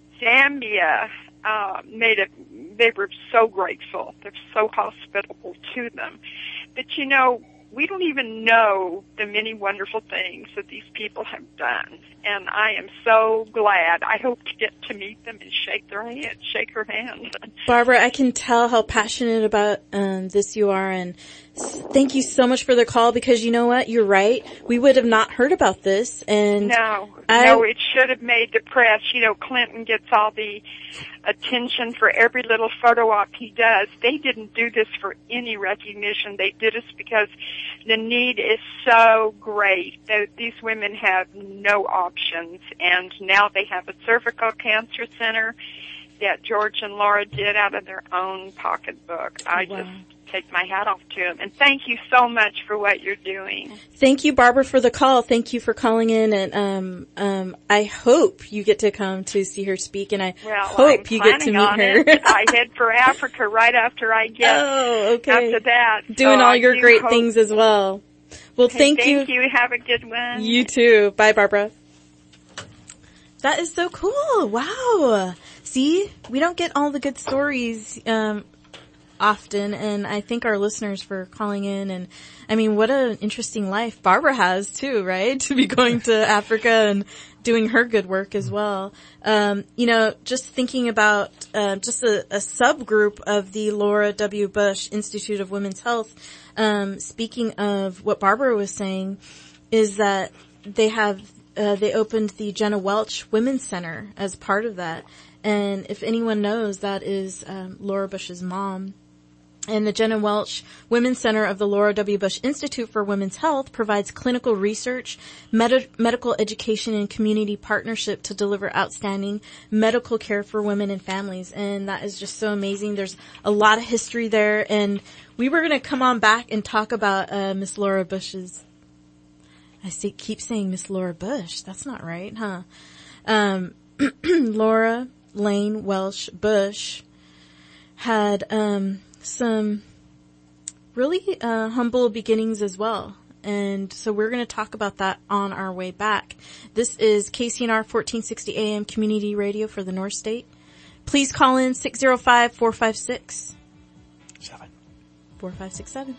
Zambia uh, made it. They were so grateful. They're so hospitable to them. But you know, we don't even know the many wonderful things that these people have done. And I am so glad. I hope to get to meet them and shake their hand, shake her hand. Barbara, I can tell how passionate about um, this you are, and Thank you so much for the call, because you know what? You're right. We would have not heard about this. And No, I, no, it should have made the press. You know, Clinton gets all the attention for every little photo op he does. They didn't do this for any recognition. They did this because the need is so great that these women have no options. And now they have a cervical cancer center that George and Laura did out of their own pocketbook. I wow. just take my hat off to them. And thank you so much for what you're doing. Thank you, Barbara, for the call. Thank you for calling in. And um, um, I hope you get to come to see her speak. And I well, hope I'm you get to meet on her. It. I head for Africa right after I get oh, okay. after that. Doing so all I your great hope. things as well. Well, Okay, thank, thank you. you. Have a good one. You too. Bye, Barbara. That is so cool. Wow. See, we don't get all the good stories um often, and I thank our listeners for calling in. And I mean, what an interesting life Barbara has too, right? To be going to Africa and doing her good work as well. Um, you know, just thinking about uh, just a, a subgroup of the Laura W. Bush Institute of Women's Health. Um, speaking of what Barbara was saying, is that they have uh, they opened the Jenna Welch Women's Center as part of that. And if anyone knows, that is um, Laura Bush's mom. And the Jenna Welch Women's Center of the Laura W. Bush Institute for Women's Health provides clinical research, med- medical education, and community partnership to deliver outstanding medical care for women and families. And that is just so amazing. There's a lot of history there. And we were going to come on back and talk about uh, Miss Laura Bush's, I say, keep saying Miss Laura Bush. That's not right, huh? Um, Laura Lane Welch Bush had um some really uh humble beginnings as well. And so we're going to talk about that on our way back. This is K C N R fourteen sixty A M Community Radio for the North State. Please call in six oh five, four five six, seven four five six seven.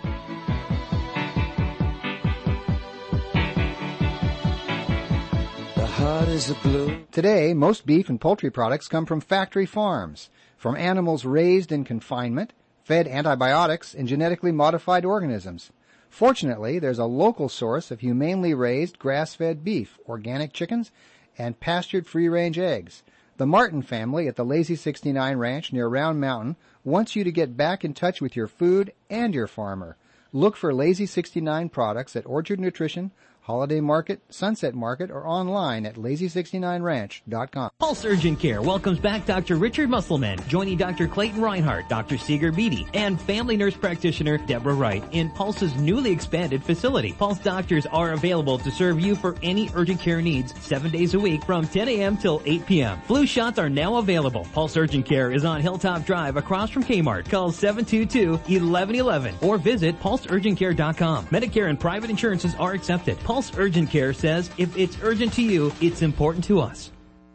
Heart is a blue. Today, most beef and poultry products come from factory farms, from animals raised in confinement, fed antibiotics, and genetically modified organisms. Fortunately, there's a local source of humanely raised grass-fed beef, organic chickens, and pastured free-range eggs. The Martin family at the Lazy sixty-nine Ranch near Round Mountain wants you to get back in touch with your food and your farmer. Look for Lazy sixty-nine products at Orchard Nutrition, Holiday Market, Sunset Market, or online at lazy sixty-nine ranch dot com. Pulse Urgent Care welcomes back Doctor Richard Musselman, joining Doctor Clayton Reinhardt, Doctor Seeger Beatty, and family nurse practitioner Deborah Wright in Pulse's newly expanded facility. Pulse doctors are available to serve you for any urgent care needs seven days a week from ten a.m. till eight p.m. Flu shots are now available. Pulse Urgent Care is on Hilltop Drive across from Kmart. Call seven two two, one one one one or visit pulse urgent care dot com. Medicare and private insurances are accepted. Pulse Urgent Care says if it's urgent to you, it's important to us.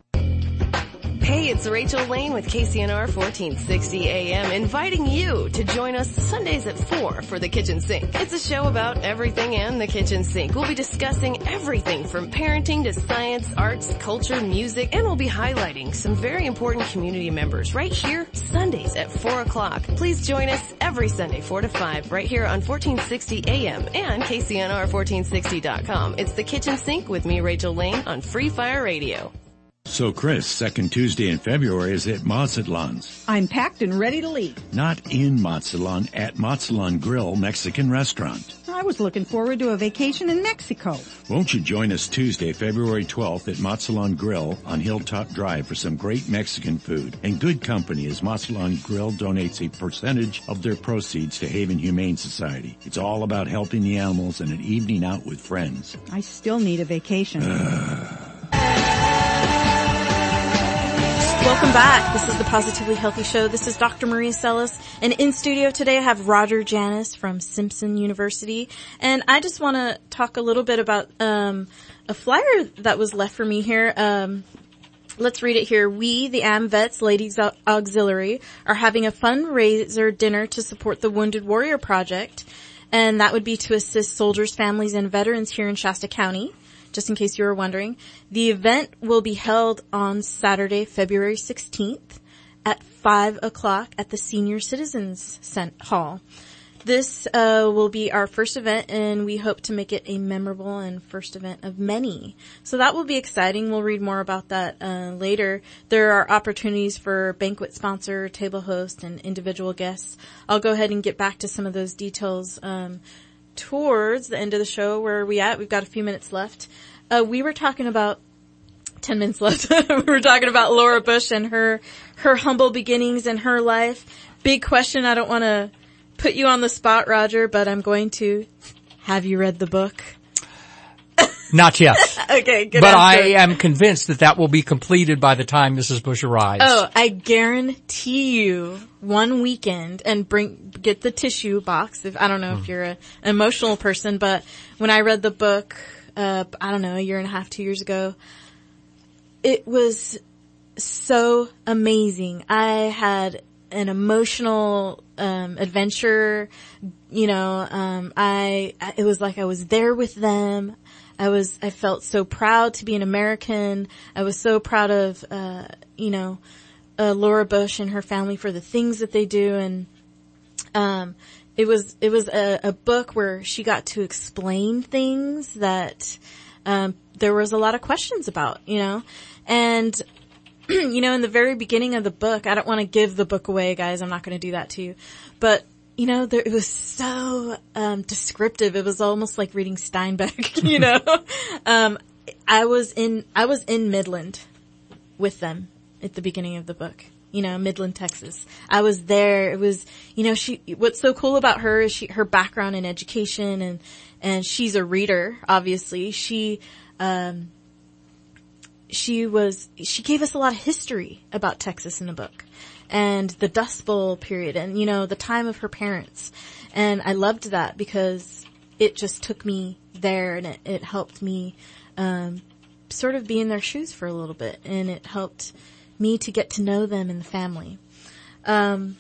Hey, it's Rachel Lane with K C N R fourteen sixty A M inviting you to join us Sundays at four for The Kitchen Sink. It's a show about everything and the kitchen sink. We'll be discussing everything from parenting to science, arts, culture, music, and we'll be highlighting some very important community members right here Sundays at four o'clock. Please join us every Sunday four to five right here on fourteen sixty A M and K C N R fourteen sixty dot com. It's The Kitchen Sink with me, Rachel Lane, on Free Fire Radio. So, Chris, second Tuesday in February is at Mazatlan's. I'm packed and ready to leave. Not in Mazatlan, at Mazatlan Grill Mexican Restaurant. I was looking forward to a vacation in Mexico. Won't you join us Tuesday, February twelfth at Mazatlan Grill on Hilltop Drive for some great Mexican food and good company, as Mazatlan Grill donates a percentage of their proceeds to Haven Humane Society. It's all about helping the animals and an evening out with friends. I still need a vacation. Uh. Welcome back. This is the Positively Healthy Show. This is Doctor Maria Sellis. And in studio today I have Roger Janis from Simpson University. And I just want to talk a little bit about um a flyer that was left for me here. Um Let's read it here. We, the AMVETS Ladies Auxiliary, are having a fundraiser dinner to support the Wounded Warrior Project. And that would be to assist soldiers, families, and veterans here in Shasta County. Just in case you were wondering. The event will be held on Saturday, February sixteenth at five o'clock at the Senior Citizens Hall. This uh, will be our first event, and we hope to make it a memorable and first event of many. So that will be exciting. We'll read more about that uh, later. There are opportunities for banquet sponsor, table host, and individual guests. I'll go ahead and get back to some of those details um, towards the end of the show. Where are we at? We've got a few minutes left. Uh, we were talking about ten minutes left. We were talking about Laura Bush and her her humble beginnings in her life. Big question. I don't want to put you on the spot, Roger, but I'm going to. Have you read the book? Not yet. Okay, good But answer. I am convinced that that will be completed by the time Missus Bush arrives. Oh, I guarantee you one weekend and bring, get the tissue box. If, I don't know if you're a, an emotional person, but when I read the book, uh, I don't know, a year and a half, two years ago, it was so amazing. I had an emotional, um, adventure, you know, um, I, it was like I was there with them. I was, I felt so proud to be an American. I was so proud of, uh, you know, uh, Laura Bush and her family for the things that they do. And, um, it was, it was a, a book where she got to explain things that, um, there was a lot of questions about, you know, and, you know, in the very beginning of the book, I don't want to give the book away, guys. I'm not going to do that to you, but you know, there, it was so, um, descriptive. It was almost like reading Steinbeck, you know. um, I was in, I was in Midland with them at the beginning of the book, you know, Midland, Texas. I was there. It was, you know, she, what's so cool about her is she, her background in education and, and she's a reader, obviously. She, um, she was, she gave us a lot of history about Texas in the book. And the Dust Bowl period and, you know, the time of her parents. And I loved that because it just took me there and it, it helped me, um, sort of be in their shoes for a little bit. And it helped me to get to know them and the family. Um,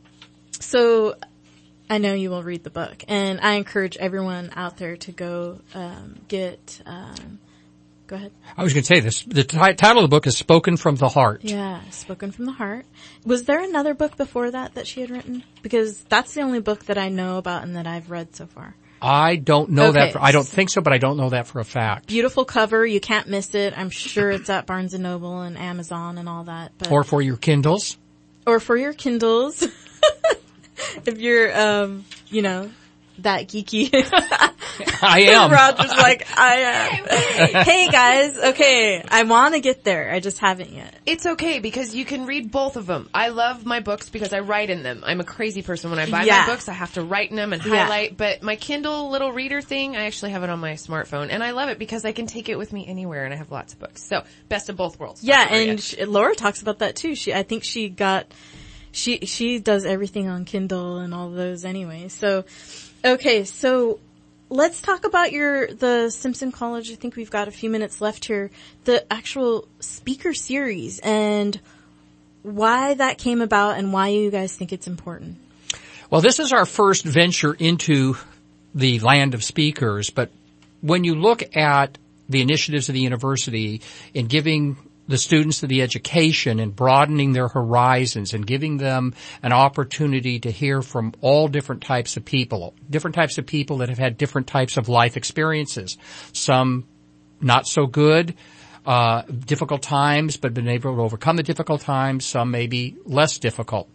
so I know you will read the book and I encourage everyone out there to go, um, get, um, go ahead. I was going to say this. The t- title of the book is Spoken from the Heart. Yeah, Spoken from the Heart. Was there another book before that that she had written? Because that's the only book that I know about and that I've read so far. I don't know Okay. that. For, I don't think so, but I don't know that for a fact. Beautiful cover. You can't miss it. I'm sure it's at Barnes and Noble and Amazon and all that. But, Or for your Kindles. or for your Kindles. If you're, um, you know, that geeky. I am. Roger's like, I am. Hey guys, okay, I want to get there. I just haven't yet. It's okay because you can read both of them. I love my books because I write in them. I'm a crazy person. When I buy Yeah. my books, I have to write in them and Yeah. highlight. But my Kindle little reader thing, I actually have it on my smartphone. And I love it because I can take it with me anywhere and I have lots of books. So, best of both worlds. Yeah, That's where and it she, Laura talks about that too. She, I think she got, she, she does everything on Kindle and all those anyway. So, okay, so let's talk about your, the Simpson College. I think we've got a few minutes left here. The actual speaker series and why that came about and why you guys think it's important. Well, this is our first venture into the land of speakers, but when you look at the initiatives of the university in giving the students the education and broadening their horizons and giving them an opportunity to hear from all different types of people, different types of people that have had different types of life experiences, some not so good, uh, difficult times, but been able to overcome the difficult times, some maybe less difficult.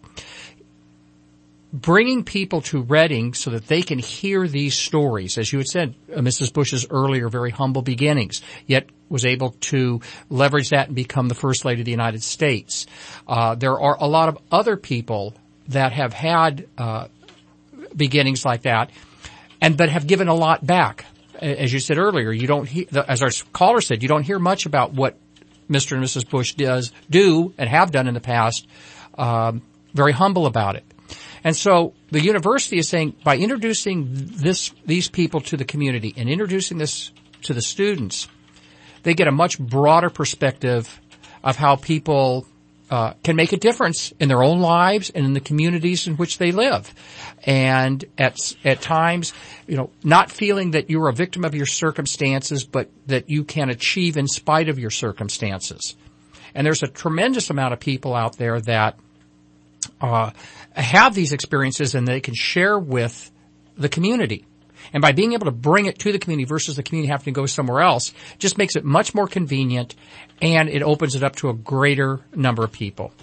Bringing people to Reading so that they can hear these stories, as you had said, uh, Missus Bush's earlier very humble beginnings, yet was able to leverage that and become the First Lady of the United States. Uh, there are a lot of other people that have had uh, beginnings like that, and but have given a lot back. As you said earlier, you don't hear, as our caller said, you don't hear much about what Mister and Missus Bush does do and have done in the past. Um, very humble about it. And so the university is saying by introducing this, these people to the community and introducing this to the students, they get a much broader perspective of how people uh, can make a difference in their own lives and in the communities in which they live. And at at times, you know, not feeling that you're a victim of your circumstances, but that you can achieve in spite of your circumstances. And there's a tremendous amount of people out there that uh have these experiences and they can share with the community. And by being able to bring it to the community versus the community having to go somewhere else, just makes it much more convenient, and it opens it up to a greater number of people.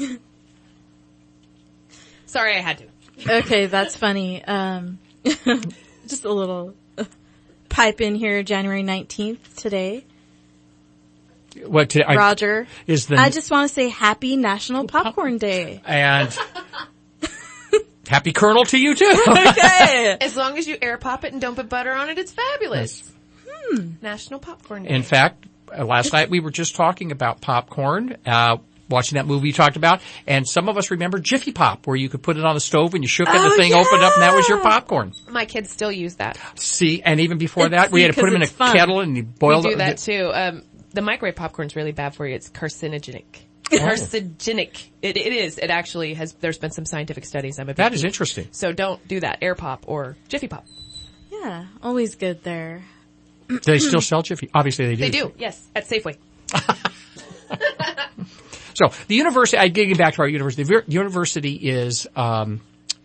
Sorry, I had to. Okay, that's funny. Um, just a little pipe in here, January nineteenth today. What today? Roger, is the I just want to say Happy National Popcorn Day. And happy Colonel to you too. Okay. As long as you air pop it and don't put butter on it, it's fabulous. Hmm. National Popcorn Day. In fact, uh, last night we were just talking about popcorn, uh, watching that movie you talked about, and some of us remember Jiffy Pop, where you could put it on the stove and you shook it, Oh, the thing yeah. opened up, and that was your popcorn. My kids still use that. See, and even before that, we had to put them in a kettle and you boiled We do it. that too. Um, the microwave popcorn's really bad for you. It's carcinogenic. Oh. Carcinogenic. It, it is. It actually has, there's been some scientific studies. I'm a big That is geek. interesting. So don't do that. Air Pop or Jiffy Pop. Yeah, always good there. Do they still sell Jiffy? Obviously they do. They do, yes, at Safeway. So the university, I getting back to our university. The university is um,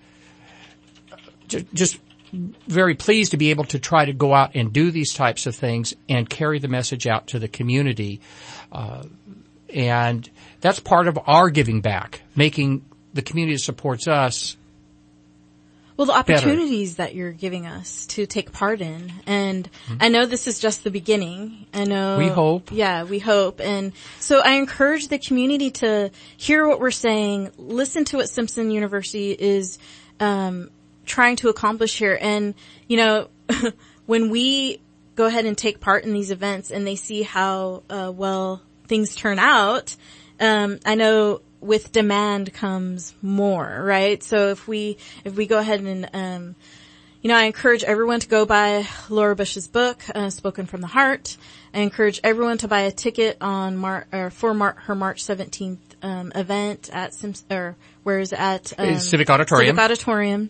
j- just very pleased to be able to try to go out and do these types of things and carry the message out to the community. Uh, and that's part of our giving back, making the community that supports us Well, the better. opportunities that you're giving us to take part in. And I know this is just the beginning. I know. We hope. Yeah, we hope. And so I encourage the community to hear what we're saying, listen to what Simpson University is, um, trying to accomplish here. And, you know, when we go ahead and take part in these events and they see how, uh, well things turn out, um, I know with demand comes more, right? So if we, if we go ahead and, um, you know, I encourage everyone to go buy Laura Bush's book, uh, Spoken from the Heart. I encourage everyone to buy a ticket on Mar, or for Mar, her March seventeenth, um, event at Sims, or where is it at? Um, Civic Auditorium. Civic Auditorium.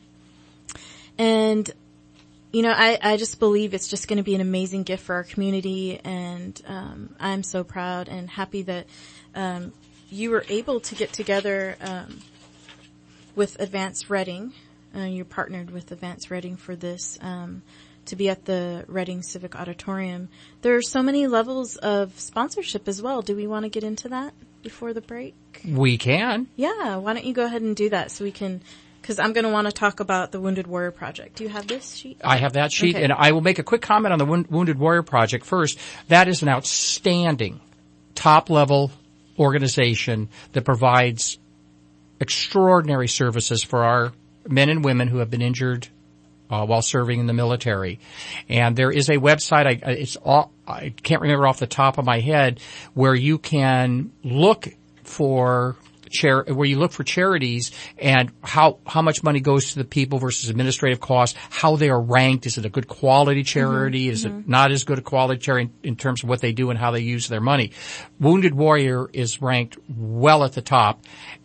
And, you know, I, I just believe it's just going to be an amazing gift for our community. And, um, I'm so proud and happy that, um, you were able to get together, um, with Advanced Reading. Uh, you partnered with Advanced Reading for this, um, to be at the Reading Civic Auditorium. There are so many levels of sponsorship as well. Do we want to get into that before the break? We can. Yeah, why don't you go ahead and do that so we can, because I'm going to want to talk about the Wounded Warrior Project. Do you have this sheet? I have that sheet, Okay. and I will make a quick comment on the Wound- Wounded Warrior Project first. That is an outstanding top-level organization that provides extraordinary services for our men and women who have been injured uh, while serving in the military. And there is a website, I, it's all, I can't remember off the top of my head, where you can look for Char- where you look for charities and how, how much money goes to the people versus administrative costs, how they are ranked. Is it a good quality charity? Mm-hmm. Is Mm-hmm. it not as good a quality charity in, in terms of what they do and how they use their money? Wounded Warrior is ranked well at the top.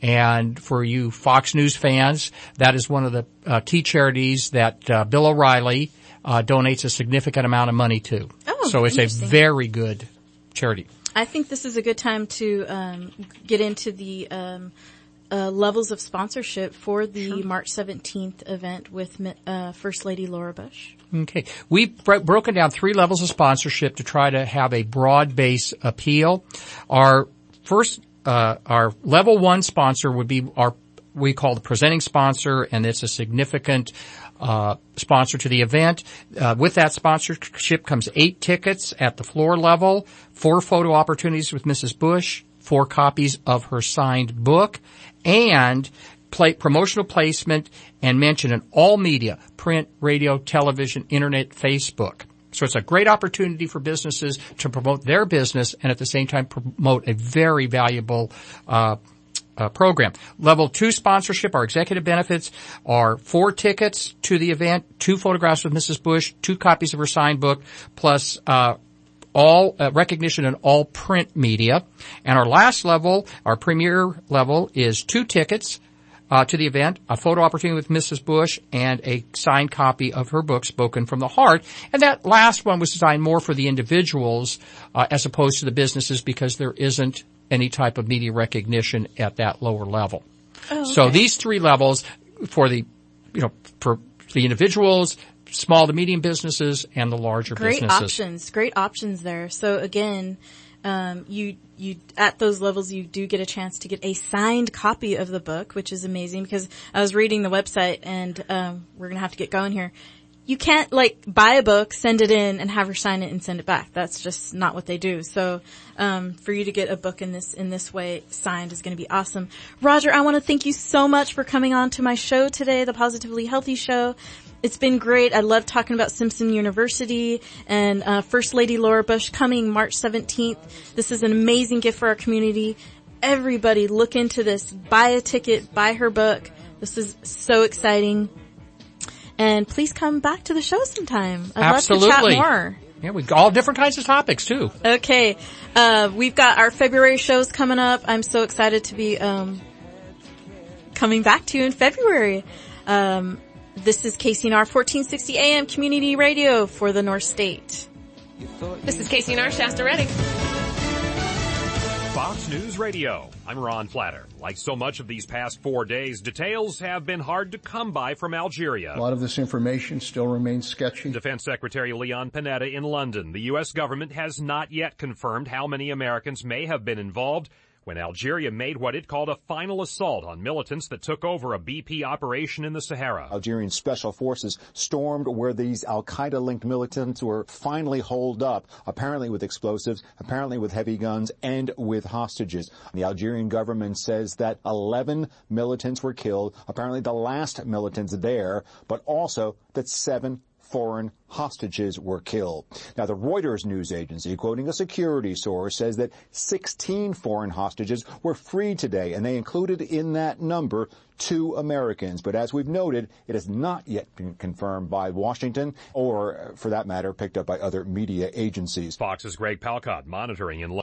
And for you Fox News fans, that is one of the uh, key charities that uh, Bill O'Reilly uh, donates a significant amount of money to. Oh, so it's a interesting. very good charity. I think this is a good time to um, get into the um, uh, levels of sponsorship for the Sure. March seventeenth event with uh, First Lady Laura Bush. Okay. We've bro- broken down three levels of sponsorship to try to have a broad base appeal. Our first, uh, our level one sponsor would be our, we call the presenting sponsor, and it's a significant uh sponsor to the event. Uh, with that sponsorship comes eight tickets at the floor level, four photo opportunities with Missus Bush, four copies of her signed book, and play, promotional placement and mention in all media, print, radio, television, internet, Facebook. So it's a great opportunity for businesses to promote their business and at the same time promote a very valuable uh Uh, program. Level two sponsorship, our executive benefits are four tickets to the event, two photographs of Missus Bush, two copies of her signed book, plus uh all uh, recognition in all print media. And our last level, our premier level, is two tickets uh to the event, a photo opportunity with Missus Bush, and a signed copy of her book, Spoken from the Heart. And that last one was designed more for the individuals uh, as opposed to the businesses, because there isn't any type of media recognition at that lower level. Oh, okay. So these three levels for the, you know, for the individuals, small to medium businesses, and the larger Great businesses. options. Great options there. So again, um, you, you, at those levels, you do get a chance to get a signed copy of the book, which is amazing because I was reading the website and, um, we're going to have to get going here. You can't like buy a book, send it in, and have her sign it and send it back. That's just not what they do. So, um, for you to get a book in this, in this way signed is going to be awesome. Roger, I want to thank you so much for coming on to my show today, the Positively Healthy Show. It's been great. I love talking about Simpson University and, uh, First Lady Laura Bush coming March seventeenth. This is an amazing gift for our community. Everybody look into this. Buy a ticket, buy her book. This is so exciting. And please come back to the show sometime. I'd Absolutely. love to chat more. Yeah, we all different kinds of topics too. Okay. Uh, we've got our February shows coming up. I'm so excited to be, um, coming back to you in February. Um, this is K C N R fourteen sixty A M Community Radio for the North State. This is K C N R Shasta Redding. Fox News Radio. I'm Ron Flatter. Like so much of these past four days, details have been hard to come by from Algeria. A lot of this information still remains sketchy. Defense Secretary Leon Panetta in London. The U S government has not yet confirmed how many Americans may have been involved when Algeria made what it called a final assault on militants that took over a B P operation in the Sahara. Algerian special forces stormed where these al-Qaeda-linked militants were finally holed up, apparently with explosives, apparently with heavy guns, and with hostages. The Algerian government says that eleven militants were killed, apparently the last militants there, but also that seven foreign hostages were killed. Now, the Reuters news agency, quoting a security source, says that sixteen foreign hostages were freed today, and they included in that number two Americans. But as we've noted, it has not yet been confirmed by Washington or, for that matter, picked up by other media agencies. Fox's Greg Palcott monitoring in